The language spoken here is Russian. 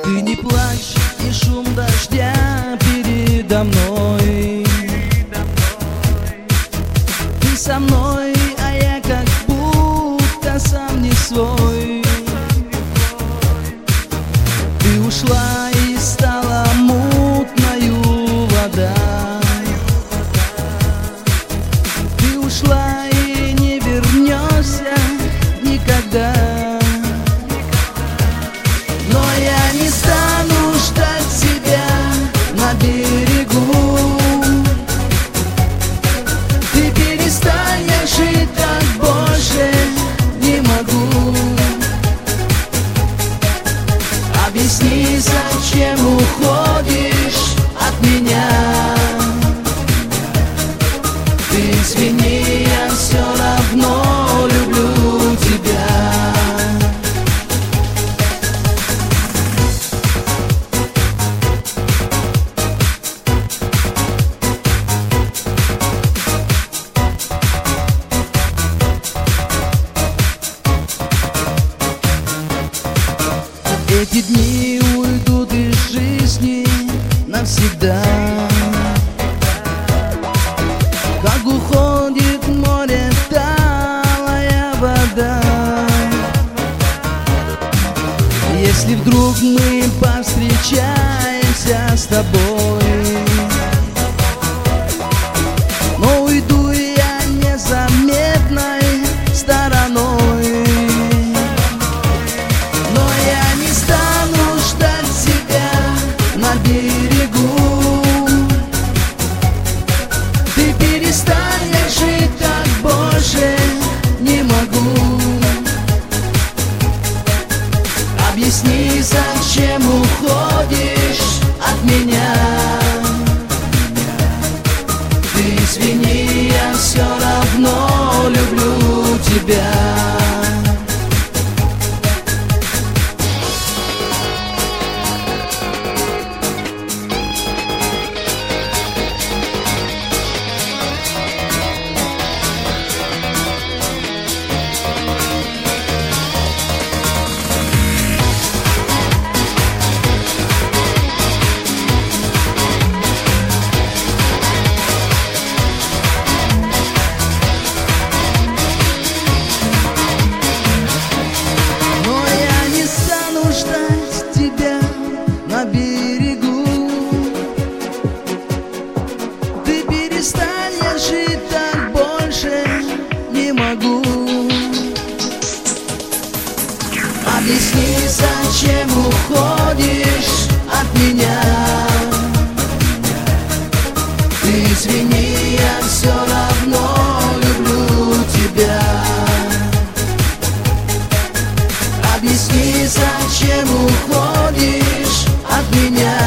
Ты не плачь, и шум дождя передо мной. Ты со мной, а я как будто сам не свой. Ты ушла и стала мутною вода. Ты ушла и не вернешься никогда. Но я не стану ждать тебя на берегу. Ты перестань, я жить так больше не могу. Объясни, зачем уходишь от меня. Ты извини, я все равно люблю тебя. Эти дни уйдут из жизни навсегда, как уходит в море талая вода. Если вдруг мы повстречаемся с тобой, но уйду я незаметной стороной. На берегу ты перестань, я жить так больше не могу. Объясни, зачем уходишь от меня. Ты извини, я все равно люблю тебя. На берегу ты перестань, я жить так больше не могу. Объясни, зачем уходишь от меня. Ты извини, я все равно люблю тебя. Объясни, зачем уходишь от меня.